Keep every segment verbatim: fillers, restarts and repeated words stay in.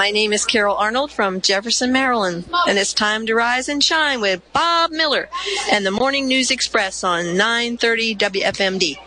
My name is Carol Arnold from Jefferson, Maryland, and it's time to rise and shine with Bob Miller and the Morning News Express on nine thirty W F M D.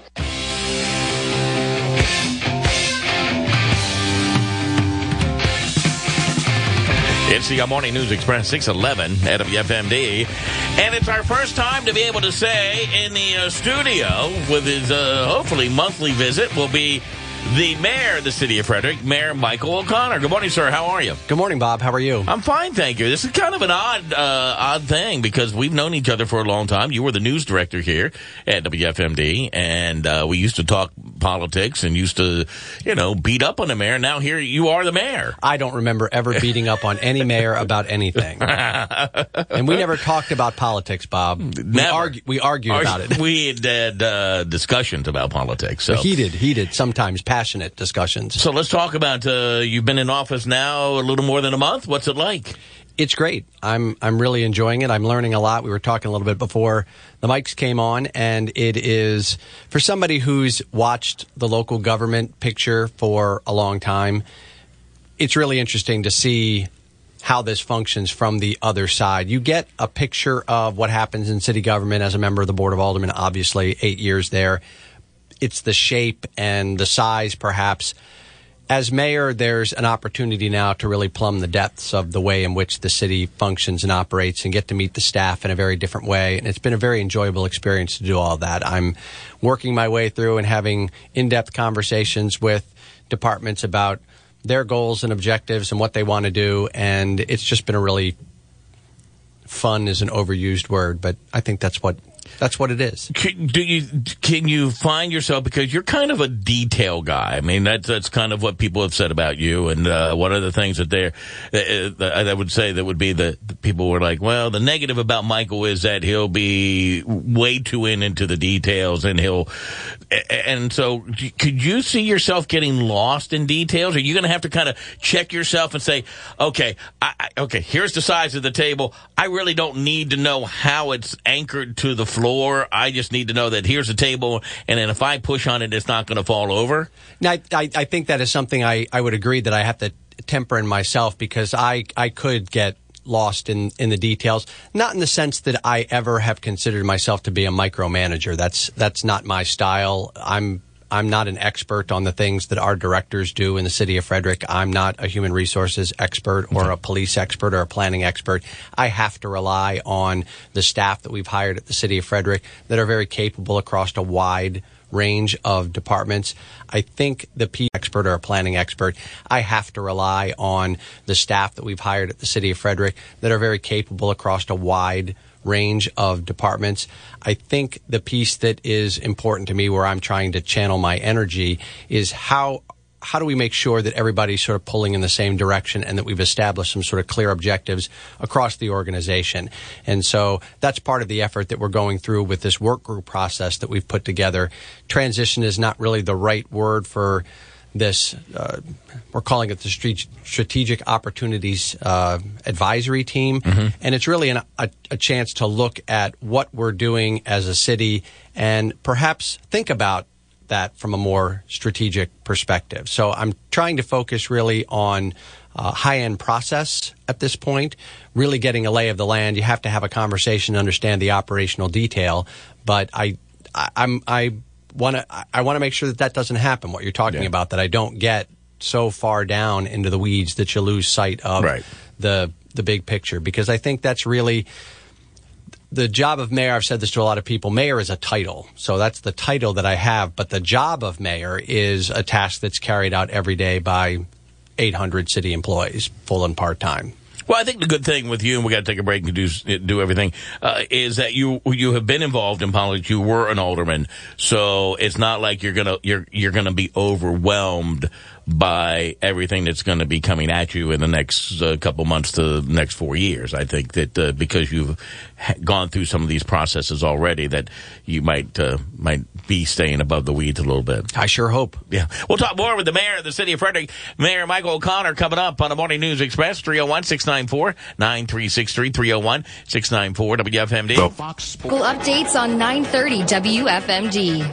It's the Morning News Express, six eleven at W F M D. And it's our first time to be able to say in the uh, studio with his uh, hopefully monthly visit will be the mayor of the city of Frederick, Mayor Michael O'Connor. Good morning, sir. How are you? Good morning, Bob. How are you? I'm fine, thank you. This is kind of an odd uh, odd thing because we've known each other for a long time. You were the news director here at W F M D, and uh, we used to talk politics and used to, you know, beat up on the mayor. Now here you are the mayor. I don't remember ever beating up on any mayor about anything. And we never talked about politics, Bob. We, Never. argue, we argued Our, about it. We had uh, discussions about politics. So. Heated, heated, sometimes passionate discussions. So let's talk about, uh, you've been in office now a little more than a month. What's it like? It's great. I'm I'm really enjoying it. I'm learning a lot. We were talking a little bit before the mics came on, and it is, for somebody who's watched the local government picture for a long time, it's really interesting to see how this functions from the other side. You get a picture of what happens in city government as a member of the Board of Aldermen, obviously, eight years there. It's the shape and the size, perhaps. As mayor, there's an opportunity now to really plumb the depths of the way in which the city functions and operates and get to meet the staff in a very different way. And it's been a very enjoyable experience to do all that. I'm working my way through and having in-depth conversations with departments about their goals and objectives and what they want to do. And it's just been a really fun is an overused word, but I think that's what That's what it is. Can, do you can you find yourself, because you're kind of a detail guy? I mean, that's that's kind of what people have said about you. And uh, one of the things that they're uh, I would say that would be the, the people were like, well, the negative about Michael is that he'll be way too in into the details, and he'll. And so, could you see yourself getting lost in details? Are you going to have to kind of check yourself and say, okay, I, I, okay, here's the size of the table. I really don't need to know how it's anchored to the floor. I just need to know that here's the table, and then if I push on it, it's not going to fall over? Now, I, I, I think that is something I, I would agree that I have to temper in myself, because I, I could get lost in, in the details, not in the sense that I ever have considered myself to be a micromanager. That's that's not my style. I'm I'm not an expert on the things that our directors do in the city of Frederick. I'm not a human resources expert or a police expert or a planning expert. I have to rely on the staff that we've hired at the city of Frederick that are very capable across a wide range of departments. I think the P expert or a planning expert, I have to rely on the staff that we've hired at the city of Frederick that are very capable across a wide range of departments. I think the piece that is important to me, where I'm trying to channel my energy, is how how do we make sure that everybody's sort of pulling in the same direction and that we've established some sort of clear objectives across the organization. And so that's part of the effort that we're going through with this work group process that we've put together. Transition is not really the right word for this. Uh, we're calling it the Strategic Opportunities uh, Advisory Team. Mm-hmm. And it's really an, a, a chance to look at what we're doing as a city and perhaps think about that from a more strategic perspective. So I'm trying to focus really on uh, high-end process at this point, really getting a lay of the land. You have to have a conversation to understand the operational detail, but I, I I'm I want to I want to make sure that that doesn't happen. What you're talking yeah. about, that I don't get so far down into the weeds that you lose sight of right. the the big picture, because I think that's really the job of mayor. I've said this to a lot of people. Mayor is a title. So that's the title that I have. But the job of mayor is a task that's carried out every day by eight hundred city employees, full and part-time. Well, I think the good thing with you, and we got to take a break and do do everything, uh, is that you you have been involved in politics. You were an alderman, so it's not like you're gonna you're you're gonna be overwhelmed by everything that's going to be coming at you in the next uh, couple months to the next four years. I think that uh, because you've ha- gone through some of these processes already, that you might uh, might be staying above the weeds a little bit. I sure hope. Yeah. We'll talk more with the mayor of the city of Frederick, Mayor Michael O'Connor, coming up on the Morning News Express, three oh one, six nine four, nine three six three, three oh one, six nine four W F M D. Fox Sports. School updates on nine thirty W F M D.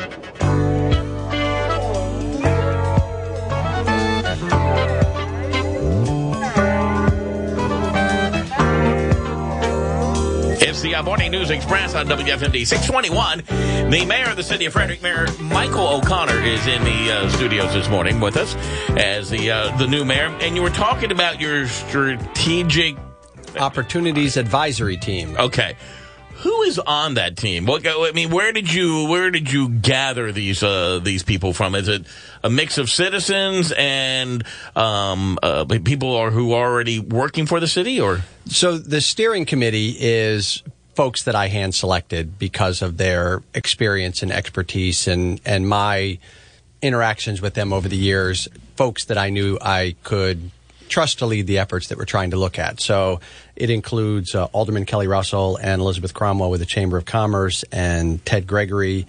It's the uh, Morning News Express on W F M D six twenty-one. The mayor of the city of Frederick, Mayor Michael O'Connor, is in the uh, studios this morning with us as the uh, the new mayor. And you were talking about your strategic opportunities advisory team. Okay. Who is on that team? What, I mean, where did you where did you gather these uh, these people from? Is it a mix of citizens and um, uh, people are who are already working for the city, or? So the steering committee is folks that I hand selected because of their experience and expertise and and my interactions with them over the years. Folks that I knew I could trust to lead the efforts that we're trying to look at. So it includes uh, Alderman Kelly Russell and Elizabeth Cromwell with the Chamber of Commerce, and Ted Gregory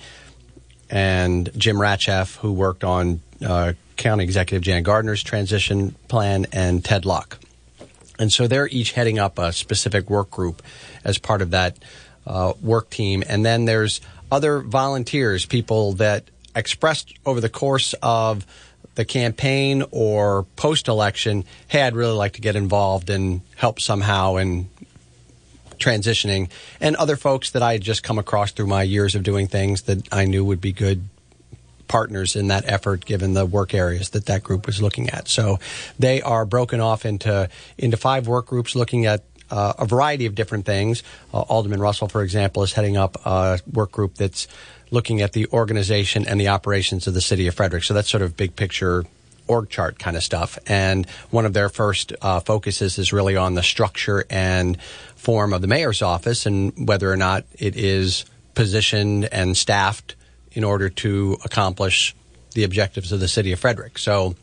and Jim Ratchef, who worked on uh, County Executive Jan Gardner's transition plan, and Ted Luck. And so they're each heading up a specific work group as part of that uh, work team. And then there's other volunteers, people that expressed over the course of the campaign or post-election, hey, I'd really like to get involved and help somehow in transitioning, and other folks that I had just come across through my years of doing things that I knew would be good partners in that effort, given the work areas that that group was looking at. So they are broken off into into five work groups looking at uh, a variety of different things. Uh, Alderman Russell, for example, is heading up a work group that's looking at the organization and the operations of the city of Frederick. So that's sort of big picture org chart kind of stuff. And one of their first uh, focuses is really on the structure and form of the mayor's office and whether or not it is positioned and staffed in order to accomplish the objectives of the city of Frederick. So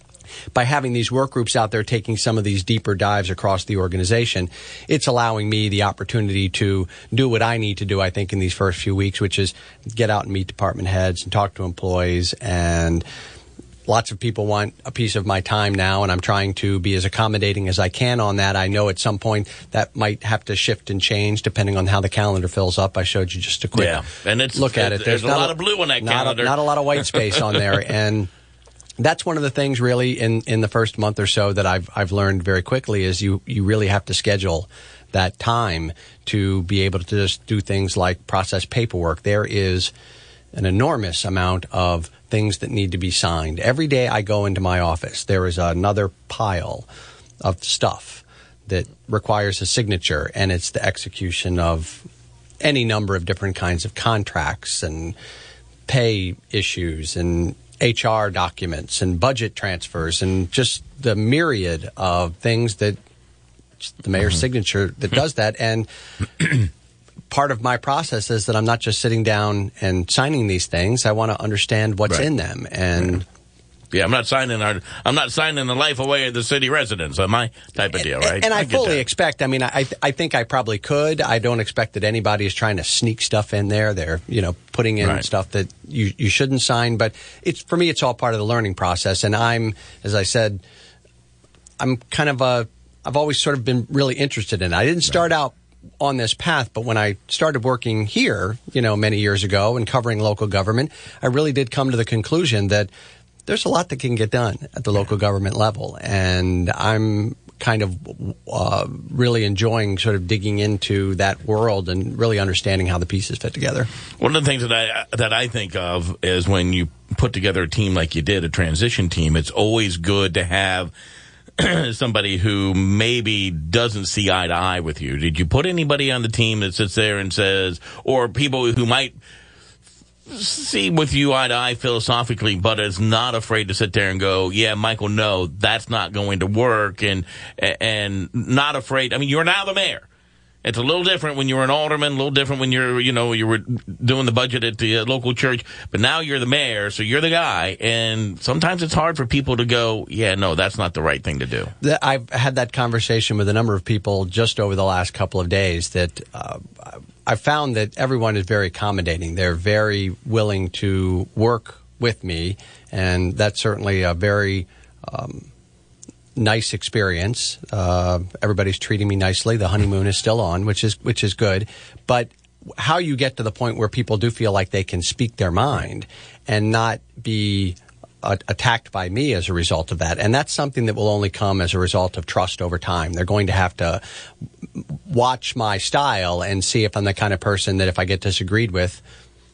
by having these work groups out there taking some of these deeper dives across the organization, it's allowing me the opportunity to do what I need to do, I think, in these first few weeks, which is get out and meet department heads and talk to employees. And lots of people want a piece of my time now, and I'm trying to be as accommodating as I can on that. I know at some point that might have to shift and change depending on how the calendar fills up. I showed you just a quick yeah. and it's, look at it. There's, there's a lot a, of blue on that not calendar. A, not a lot of white space on there. And that's one of the things really in, in the first month or so that I've I've learned very quickly is you, you really have to schedule that time to be able to just do things like process paperwork. There is an enormous amount of things that need to be signed. Every day I go into my office, there is another pile of stuff that requires a signature, and it's the execution of any number of different kinds of contracts and pay issues and H R documents and budget transfers and just the myriad of things that the mayor's mm-hmm. signature that does that. And part of my process is that I'm not just sitting down and signing these things. I want to understand what's right. in them. And yeah, I'm not signing our, I'm not signing the life away of the city residents. Uh, my type of deal, right? And, and I, I fully that. expect. I mean, I I think I probably could. I don't expect that anybody is trying to sneak stuff in there. They're you know putting in right. stuff that you you shouldn't sign. But it's for me, it's all part of the learning process. And I'm, as I said, I'm kind of a. I've always sort of been really interested in it. I didn't start right. out on this path, but when I started working here, you know, many years ago and covering local government, I really did come to the conclusion that there's a lot that can get done at the local government level. And I'm kind of uh, really enjoying sort of digging into that world and really understanding how the pieces fit together. One of the things that I that I think of is when you put together a team like you did, a transition team, it's always good to have somebody who maybe doesn't see eye to eye with you. Did you put anybody on the team that sits there and says, or people who might see with you eye to eye philosophically, but is not afraid to sit there and go, yeah, Michael, no, that's not going to work, and and not afraid. I mean, you're now the mayor. It's a little different when you were an alderman, a little different when you're, you know, you were doing the budget at the uh, local church, but now you're the mayor, so you're the guy, and sometimes it's hard for people to go, yeah, no, that's not the right thing to do. I've had that conversation with a number of people just over the last couple of days that uh, I've found that everyone is very accommodating. They're very willing to work with me, and that's certainly a very um, nice experience. Uh, everybody's treating me nicely. The honeymoon is still on, which is which is good. But how you get to the point where people do feel like they can speak their mind and not be uh, attacked by me as a result of that, and that's something that will only come as a result of trust over time. They're going to have to watch my style and see if I'm the kind of person that if I get disagreed with,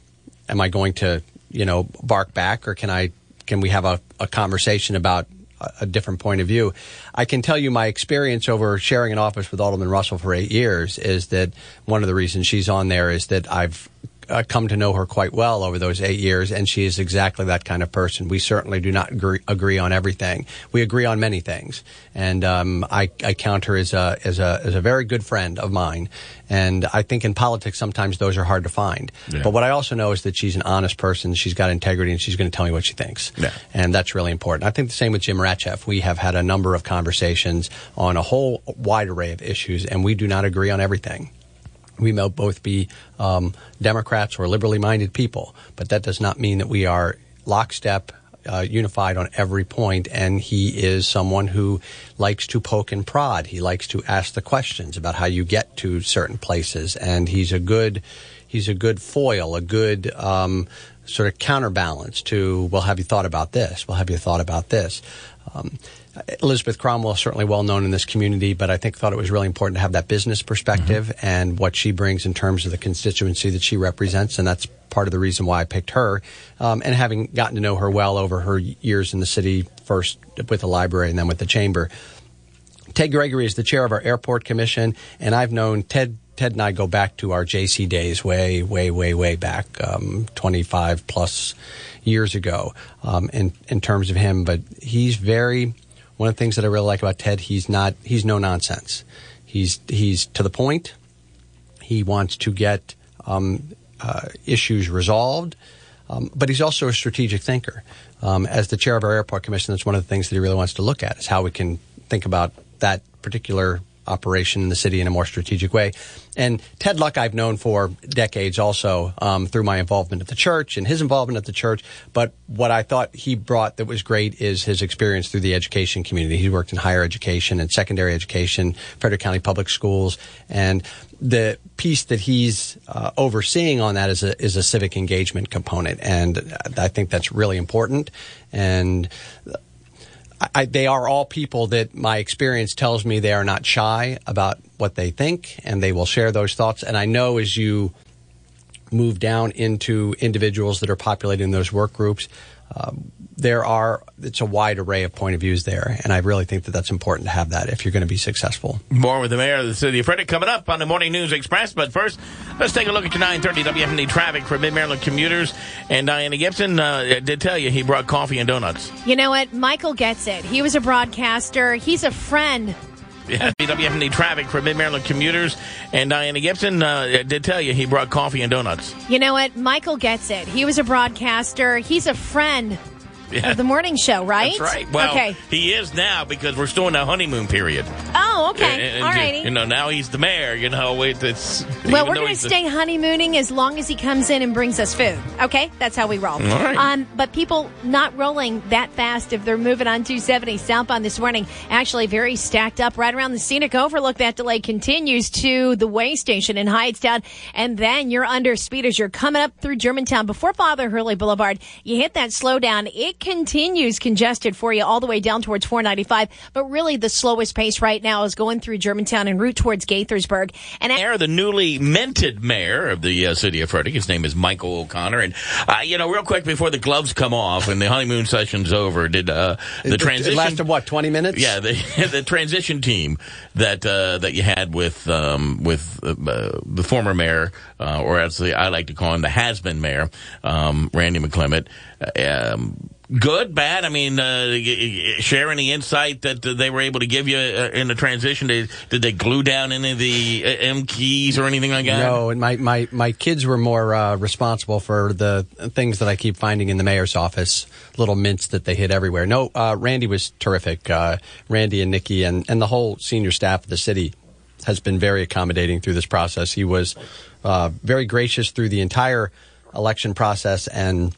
am I going to, you know, bark back, or can I, can we have a, a conversation about a, a different point of view? I can tell you my experience over sharing an office with Alderman Russell for eight years is that one of the reasons she's on there is that I've Uh, come to know her quite well over those eight years, and she is exactly that kind of person. We certainly do not agree, agree on everything. We agree on many things, and um, I, I count her as a as a as a very good friend of mine. And I think in politics sometimes those are hard to find. Yeah. But what I also know is that she's an honest person. She's got integrity, and she's going to tell me what she thinks. Yeah. And that's really important. I think the same with Jim Ratcheff. We have had a number of conversations on a whole wide array of issues, and we do not agree on everything. We may both be um, Democrats or liberally minded people, but that does not mean that we are lockstep, uh, unified on every point. And he is someone who likes to poke and prod. He likes to ask the questions about how you get to certain places. And he's a good, he's a good foil, a good um, sort of counterbalance to, well, have you thought about this? Well, have you thought about this? Um, Elizabeth Cromwell is certainly well known in this community, but I think thought it was really important to have that business perspective mm-hmm. and what she brings in terms of the constituency that she represents, and that's part of the reason why I picked her. Um, and having gotten to know her well over her years in the city, first with the library and then with the chamber. Ted Gregory is the chair of our airport commission, and I've known Ted. Ted and I go back to our J C days, way, way, way, way back, um, twenty-five plus years ago, um, in in terms of him. But he's very. One of the things that I really like about Ted, he's not, he's no nonsense. He's, he's to the point. He wants to get um, uh, issues resolved, um, but he's also a strategic thinker. Um, as the chair of our airport commission, that's one of the things that he really wants to look at is how we can think about that particular operation in the city in a more strategic way. And Ted Luck I've known for decades also um, through my involvement at the church and his involvement at the church. But what I thought he brought that was great is his experience through the education community. He worked in higher education and secondary education, Frederick County Public Schools. And the piece that he's uh, overseeing on that is a, is a civic engagement component. And I think that's really important. And I, they are all people that my experience tells me they are not shy about what they think, and they will share those thoughts. And I know as you move down into individuals that are populating those work groups, uh, there are, it's a wide array of point of views there. And I really think that that's important to have that if you're going to be successful. More with the mayor of the city of Frederick coming up on the Morning News Express. But first, let's take a look at your nine thirty W F M D traffic for Mid-Maryland commuters. And Diana Gibson uh, did tell you he brought coffee and donuts. You know what? Michael gets it. He was a broadcaster. He's a friend. Yeah, W F M D traffic for Mid-Maryland commuters. And Diana Gibson uh, did tell you he brought coffee and donuts. You know what? Michael gets it. He was a broadcaster. He's a friend. Yeah. Of the morning show, right? That's right. Well, okay. He is now because we're still in the honeymoon period. Oh, okay. And, all righty. You know, now he's the mayor. You know, it, it's well, we're going to stay the... honeymooning as long as he comes in and brings us food. Okay, that's how we roll. All right. Um, but people not rolling that fast if they're moving on two seventy southbound this morning. Actually, very stacked up right around the scenic overlook. That delay continues to the way station in Hyattstown, and then you're under speed as you're coming up through Germantown before Father Hurley Boulevard. You hit that slowdown. It continues congested for you all the way down towards four ninety-five, but really the slowest pace right now is going through Germantown en route towards Gaithersburg. And mayor, the newly minted mayor of the uh, city of Frederick, his name is Michael O'Connor. And uh, you know, real quick before the gloves come off and the honeymoon session's over, did uh, the it, transition it lasted what, twenty minutes? Yeah, the the transition team that uh, that you had with um, with uh, the former mayor, uh, or as I like to call him, the has-been mayor, um, Randy McClement. Um, Good, bad? I mean, uh, share any insight that uh, they were able to give you uh, in the transition? Did, did they glue down any of the uh, M keys or anything like that? No, and my, my, my kids were more uh, responsible for the things that I keep finding in the mayor's office, little mints that they hid everywhere. No, uh, Randy was terrific. Uh, Randy and Nikki and, and the whole senior staff of the city has been very accommodating through this process. He was uh, very gracious through the entire election process, and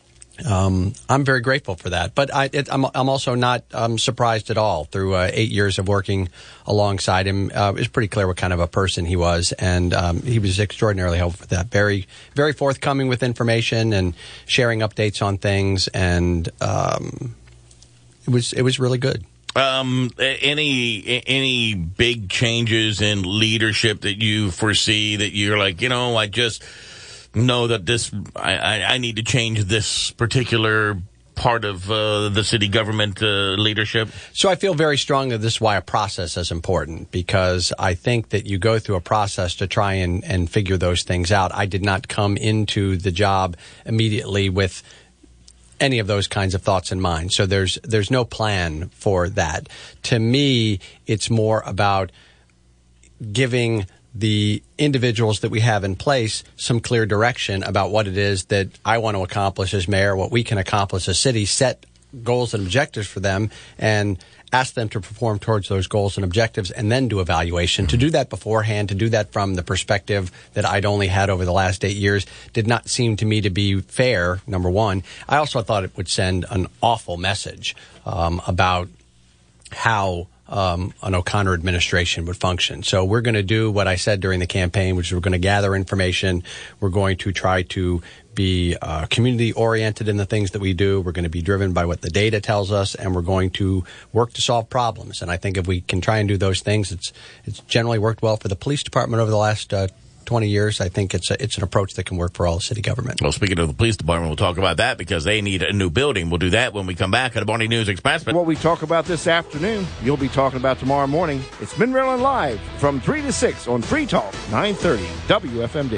Um, I'm very grateful for that, but I, it, I'm, I'm also not um, surprised at all. Through uh, eight years of working alongside him, uh, it was pretty clear what kind of a person he was, and um, he was extraordinarily helpful for that. Very, very forthcoming with information and sharing updates on things, and um, it was it was really good. Um, any any big changes in leadership that you foresee that you're like, you know, I just know that this, I, I, I need to change this particular part of uh, the city government uh, leadership? So I feel very strongly this is why a process is important, because I think that you go through a process to try and, and figure those things out. I did not come into the job immediately with any of those kinds of thoughts in mind. So there's there's no plan for that. To me, it's more about giving the individuals that we have in place some clear direction about what it is that I want to accomplish as mayor, what we can accomplish as city, set goals and objectives for them, and ask them to perform towards those goals and objectives, and then do evaluation. To do that beforehand, to do that from the perspective that I'd only had over the last eight years, did not seem to me to be fair, number one. I also thought it would send an awful message um, about how Um, an O'Connor administration would function. So we're going to do what I said during the campaign, which is we're going to gather information. We're going to try to be uh, community-oriented in the things that we do. We're going to be driven by what the data tells us, and we're going to work to solve problems. And I think if we can try and do those things, it's it's generally worked well for the police department over the last uh, twenty years. I think it's a, it's an approach that can work for all city government. Well, speaking of the police department, we'll talk about that because they need a new building. We'll do that when we come back at the Morning News Express. What we talk about this afternoon, you'll be talking about tomorrow morning. It's Ben Raylan Live from three to six on Free Talk, nine thirty W F M D.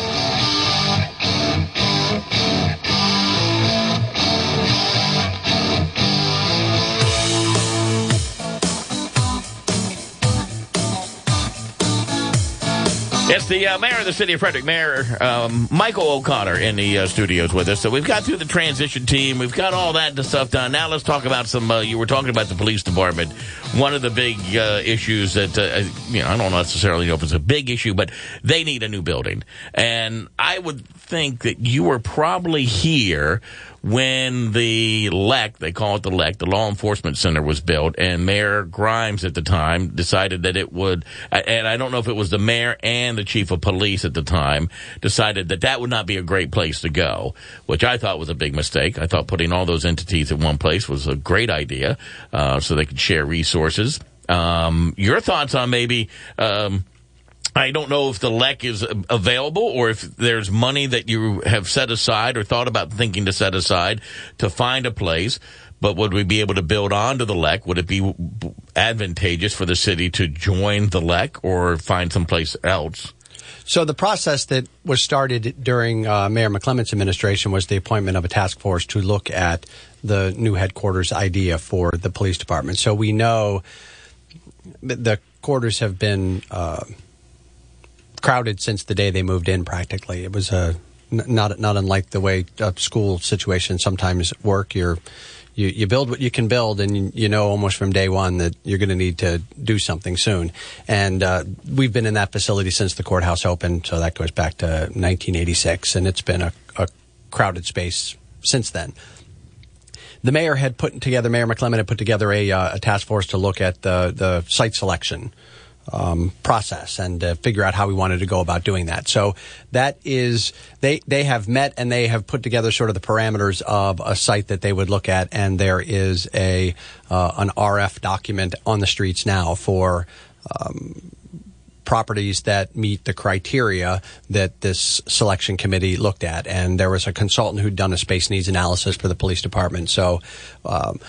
It's the uh, mayor of the city of Frederick, Mayor um, Michael O'Connor, in the uh, studios with us. So we've got through the transition team. We've got all that stuff done. Now let's talk about some, uh, you were talking about the police department. One of the big uh, issues that, uh, you know, I don't necessarily know if it's a big issue, but they need a new building. And I would think that you were probably here when the L E C, they call it the L E C, the Law Enforcement Center, was built, and Mayor Grimes at the time decided that it would, and I don't know if it was the mayor and the chief of police at the time, decided that that would not be a great place to go, which I thought was a big mistake. I thought putting all those entities in one place was a great idea, uh, so they could share resources. Um, your thoughts on maybe, um, I don't know if the L E C is available or if there's money that you have set aside or thought about thinking to set aside to find a place, but would we be able to build onto the L E C? Would it be advantageous for the city to join the L E C or find someplace else? So the process that was started during uh, Mayor McClement's administration was the appointment of a task force to look at the new headquarters idea for the police department. So we know the quarters have been uh, crowded since the day they moved in, practically. It was a, not not unlike the way uh, school situations sometimes work. You're, you you build what you can build, and you, you know almost from day one that you're going to need to do something soon. And uh, we've been in that facility since the courthouse opened, so that goes back to nineteen eighty-six, and it's been a, a crowded space since then. The mayor had put together, Mayor McClement had put together a, uh, a task force to look at the, the site selection Um, process and uh, figure out how we wanted to go about doing that. So that is, they, they have met and they have put together sort of the parameters of a site that they would look at, and there is a uh, an R F document on the streets now for um, properties that meet the criteria that this selection committee looked at. And there was a consultant who'd done a space needs analysis for the police department. So um,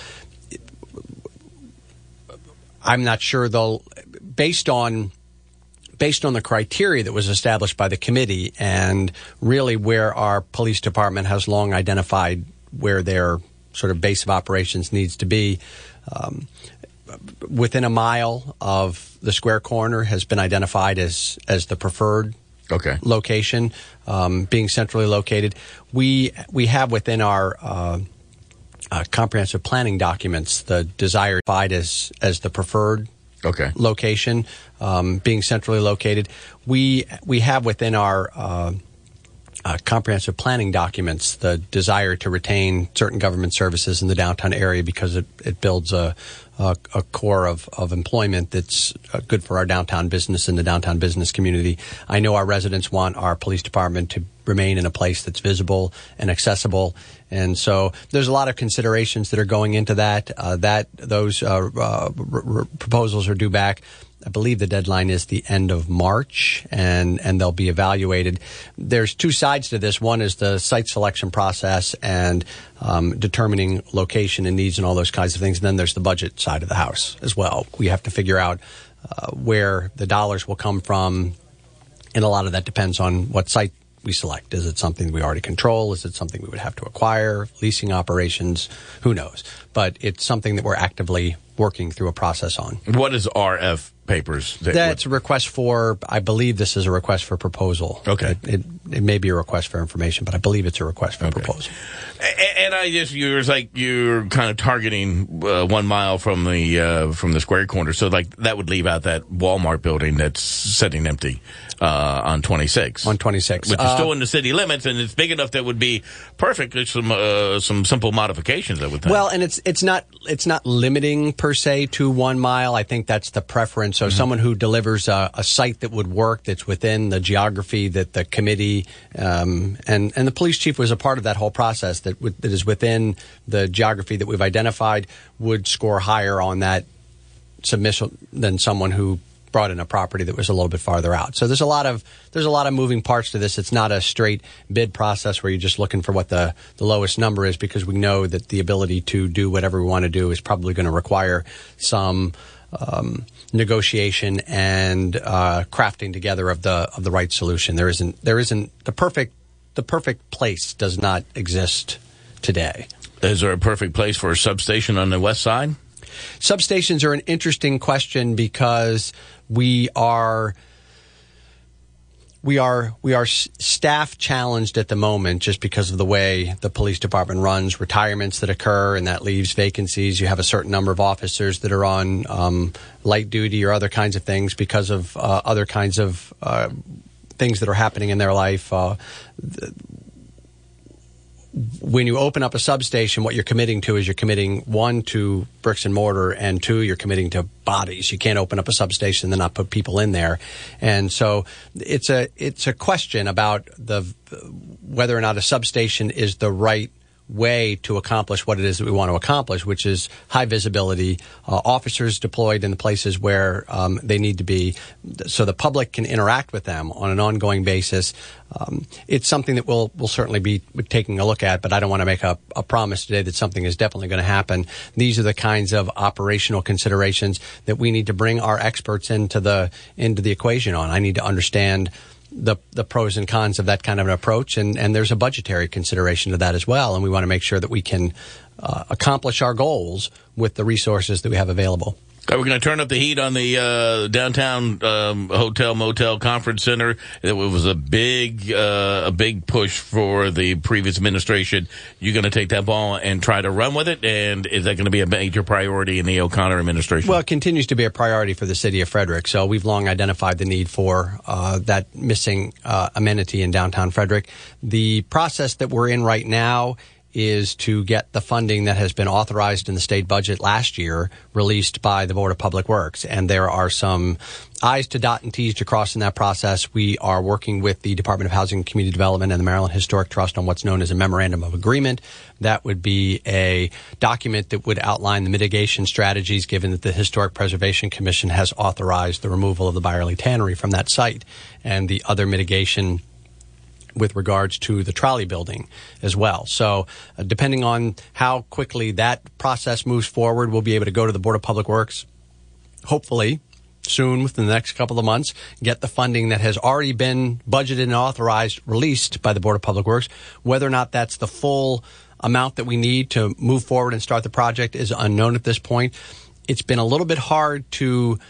I'm not sure they'll, based on based on the criteria that was established by the committee and really where our police department has long identified where their sort of base of operations needs to be, um, within a mile of the square corner has been identified as as the preferred okay. location, um, being centrally located. We we have within our uh, uh, comprehensive planning documents the desire as as the preferred Okay. location, um, being centrally located. We we have within our uh, uh, comprehensive planning documents the desire to retain certain government services in the downtown area because it, it builds a a, a core of, of employment that's uh, good for our downtown business and the downtown business community. I know our residents want our police department to remain in a place that's visible and accessible. And so there's a lot of considerations that are going into that. Uh, that those uh, uh, r- r- proposals are due back. I believe the deadline is the end of March, and, and they'll be evaluated. There's two sides to this. One is the site selection process and um, determining location and needs and all those kinds of things. And then there's the budget side of the house as well. We have to figure out uh, where the dollars will come from, and a lot of that depends on what site we select. Is it something we already control? Is it something we would have to acquire? Leasing operations? Who knows? But it's something that we're actively working through a process on. What is R F papers? That That's a request for, I believe this is a request for proposal. Okay. It, it, it may be a request for information, but I believe it's a request for okay. proposal. And, and I just, you're like, you're kind of targeting uh, one mile from the, uh, from the square corner. So like that would leave out that Walmart building that's sitting empty, uh, on twenty-six. On twenty-six. Which is uh, still in the city limits, and it's big enough that would be perfect with some, uh, some simple modifications, I would think. Well, and it's, it's not, it's not limiting per se to one mile. I think that's the preference. So mm-hmm. someone who delivers a, a site that would work, that's within the geography that the committee, um, and, and the police chief was a part of that whole process, that, w- that is within the geography that we've identified, would score higher on that submission than someone who brought in a property that was a little bit farther out. So there's a lot of there's a lot of moving parts to this. It's not a straight bid process where you're just looking for what the, the lowest number is, because we know that the ability to do whatever we want to do is probably going to require some um, negotiation and uh, crafting together of the of the right solution. There isn't there isn't the perfect the perfect place does not exist today. Is there a perfect place for a substation on the west side? Substations are an interesting question because we are we are we are staff challenged at the moment just because of the way the police department runs, retirements that occur, and that leaves vacancies. You have a certain number of officers that are on um, light duty or other kinds of things because of uh, other kinds of uh, things that are happening in their life. Uh, the, When you open up a substation, what you're committing to is you're committing, one, to bricks and mortar, and two, you're committing to bodies. You can't open up a substation and then not put people in there. And so it's a it's a question about the whether or not a substation is the right way to accomplish what it is that we want to accomplish, which is high visibility, uh, officers deployed in the places where um, they need to be, so the public can interact with them on an ongoing basis. Um, it's something that we'll we'll certainly be taking a look at, but I don't want to make a, a promise today that something is definitely going to happen. These are the kinds of operational considerations that we need to bring our experts into the into the equation on. I need to understand the the pros and cons of that kind of an approach, and, and there's a budgetary consideration to that as well, and we want to make sure that we can uh, accomplish our goals with the resources that we have available. Are we going to turn up the heat on the uh, downtown um, hotel motel conference center? It was a big uh, a big push for the previous administration. You're going to take that ball and try to run with it, and is that going to be a major priority in the O'Connor administration? Well, it continues to be a priority for the city of Frederick. So we've long identified the need for uh, that missing uh, amenity in downtown Frederick. The process that we're in right now is to get the funding that has been authorized in the state budget last year released by the Board of Public Works. And there are some I's to dot and T's to cross in that process. We are working with the Department of Housing and Community Development and the Maryland Historic Trust on what's known as a Memorandum of Agreement. That would be a document that would outline the mitigation strategies, given that the Historic Preservation Commission has authorized the removal of the Byerly Tannery from that site, and the other mitigation with regards to the trolley building as well. So uh, depending on how quickly that process moves forward, we'll be able to go to the Board of Public Works, hopefully soon, within the next couple of months, get the funding that has already been budgeted and authorized, released by the Board of Public Works. Whether or not that's the full amount that we need to move forward and start the project is unknown at this point. It's been a little bit hard to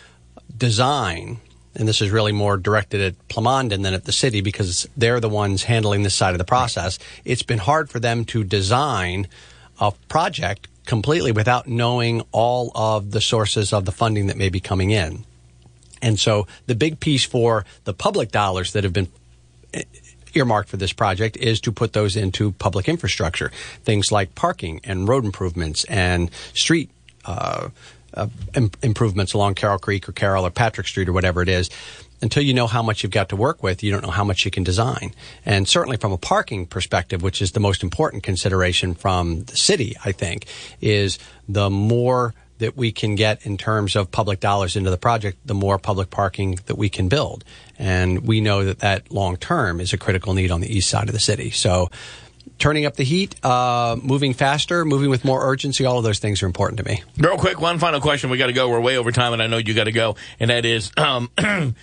design, and this is really more directed at Plamondon than at the city because they're the ones handling this side of the process. It's been hard for them to design a project completely without knowing all of the sources of the funding that may be coming in. And so the big piece for the public dollars that have been earmarked for this project is to put those into public infrastructure, things like parking and road improvements and street uh uh, im- improvements along Carroll Creek or Carroll or Patrick Street or whatever it is. Until you know how much you've got to work with, you don't know how much you can design. And certainly from a parking perspective, which is the most important consideration from the city, I think, is the more that we can get in terms of public dollars into the project, the more public parking that we can build. And we know that that long term is a critical need on the east side of the city. So turning up the heat, uh, moving faster, moving with more urgency, all of those things are important to me. Real quick, one final question. We got to go. We're way over time, and I know you got to go. And that is um,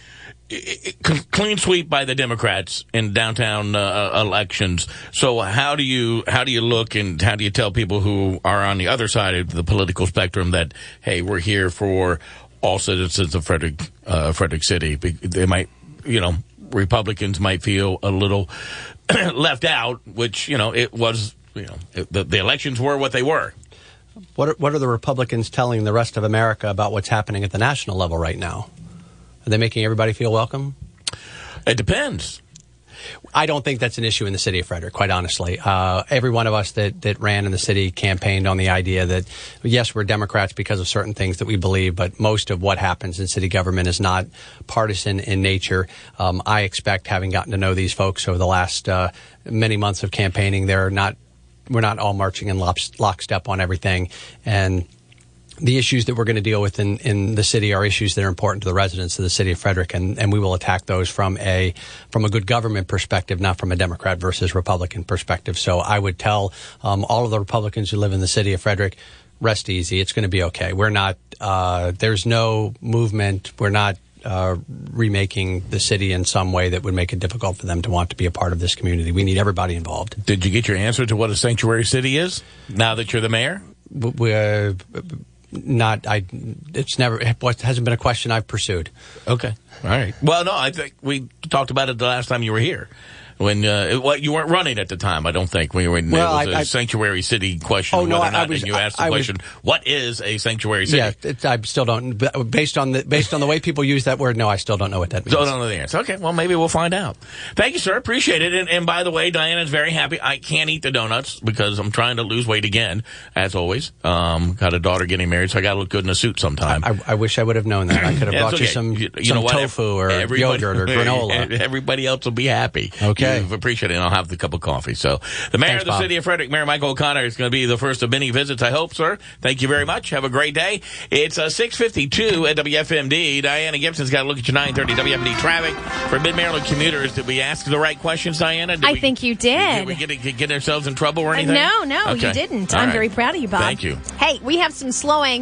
clean sweep by the Democrats in downtown uh, elections. So how do you how do you look and how do you tell people who are on the other side of the political spectrum that, hey, we're here for all citizens of Frederick uh, Frederick City? They might, you know, Republicans might feel a little left out, which, you know, it was, you know, it, the, the elections were what they were. What are, what are the Republicans telling the rest of America about what's happening at the national level right now? Are they making everybody feel welcome? It depends. I don't think that's an issue in the city of Frederick, quite honestly. Uh, every one of us that, that ran in the city campaigned on the idea that, yes, we're Democrats because of certain things that we believe, but most of what happens in city government is not partisan in nature. Um, I expect, having gotten to know these folks over the last uh, many months of campaigning, they're not, we're not all marching in lockstep on everything. And the issues that we're going to deal with in, in the city are issues that are important to the residents of the city of Frederick, and, and we will attack those from a from a good government perspective, not from a Democrat versus Republican perspective. So I would tell um, all of the Republicans who live in the city of Frederick, rest easy. It's going to be okay. We're not. Uh, there's no movement. We're not uh, remaking the city in some way that would make it difficult for them to want to be a part of this community. We need everybody involved. Did you get your answer to what a sanctuary city is now that you're the mayor? We. Uh, Not, I, it's never, it hasn't been a question I've pursued. Okay. All right. Well, no, I think we talked about it the last time you were here. When, uh, well, you weren't running at the time, I don't think. When you were in, well, it was I, a I, sanctuary city question. Oh, no, whether or not, I was, and you asked the I, I question, was, what is a sanctuary city? Yeah, it's, I still don't, based on the, based on the way people use that word, no, I still don't know what that means. Still don't know the answer. Okay, well, maybe we'll find out. Thank you, sir. Appreciate it. And, and by the way, Diana's very happy. I can't eat the donuts because I'm trying to lose weight again, as always. Um, got a daughter getting married, so I got to look good in a suit sometime. I, I wish I would have known that. I could have Yeah, brought okay. you some, you, you some know what? tofu or everybody, yogurt or granola. Everybody else will be happy. Okay. You've appreciated it, and I'll have the cup of coffee. So the mayor Thanks, of the Bob. city of Frederick, Mayor Michael O'Connor, is going to be the first of many visits, I hope, sir. Thank you very much. Have a great day. It's uh, six fifty-two at W F M D. Diana Gibson's got to look at your nine thirty W F M D traffic. For Mid-Maryland commuters, did we ask the right questions, Diana? Did I we, think you did. Did we get, get ourselves in trouble or Uh, anything? no, no, Okay. you didn't. All I'm right. very proud of you, Bob. Thank you. Hey, we have some slowing.